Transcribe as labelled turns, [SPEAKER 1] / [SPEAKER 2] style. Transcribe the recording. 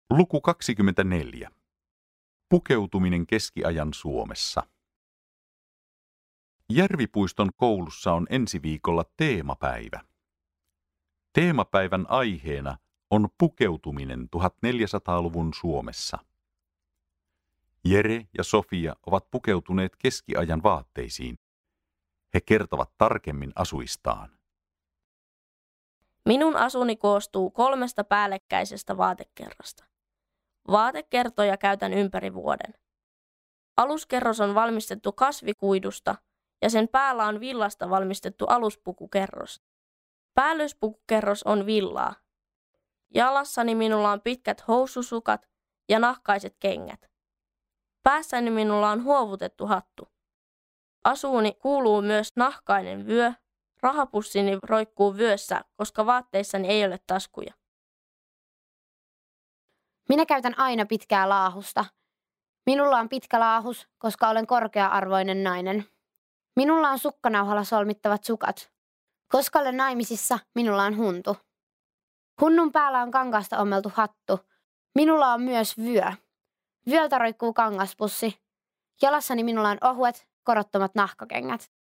[SPEAKER 1] Luku 24. Pukeutuminen keskiajan Suomessa. Järvipuiston koulussa on ensi viikolla teemapäivä. Teemapäivän aiheena on pukeutuminen 1400-luvun Suomessa. Jere ja Sofia ovat pukeutuneet keskiajan vaatteisiin. He kertovat tarkemmin asuistaan.
[SPEAKER 2] Minun asuni koostuu 3 päällekkäisestä vaatekerrasta. Vaatekertoja käytän ympäri vuoden. Aluskerros on valmistettu kasvikuidusta ja sen päällä on villasta valmistettu aluspukukerros. Päällyspukukerros on villaa. Jalassani minulla on pitkät housusukat ja nahkaiset kengät. Päässäni minulla on huovutettu hattu. Asuuni kuuluu myös nahkainen vyö. Rahapussini roikkuu vyössä, koska vaatteissani ei ole taskuja.
[SPEAKER 3] Minä käytän aina pitkää laahusta. Minulla on pitkä laahus, koska olen korkea-arvoinen nainen. Minulla on sukkanauhalla solmittavat sukat. Koska olen naimisissa, minulla on huntu. Hunnun päällä on kangaasta ommeltu hattu. Minulla on myös vyö. Vyöltä roikkuu kangaspussi. Jalassani minulla on ohuet, korottomat nahkakengät.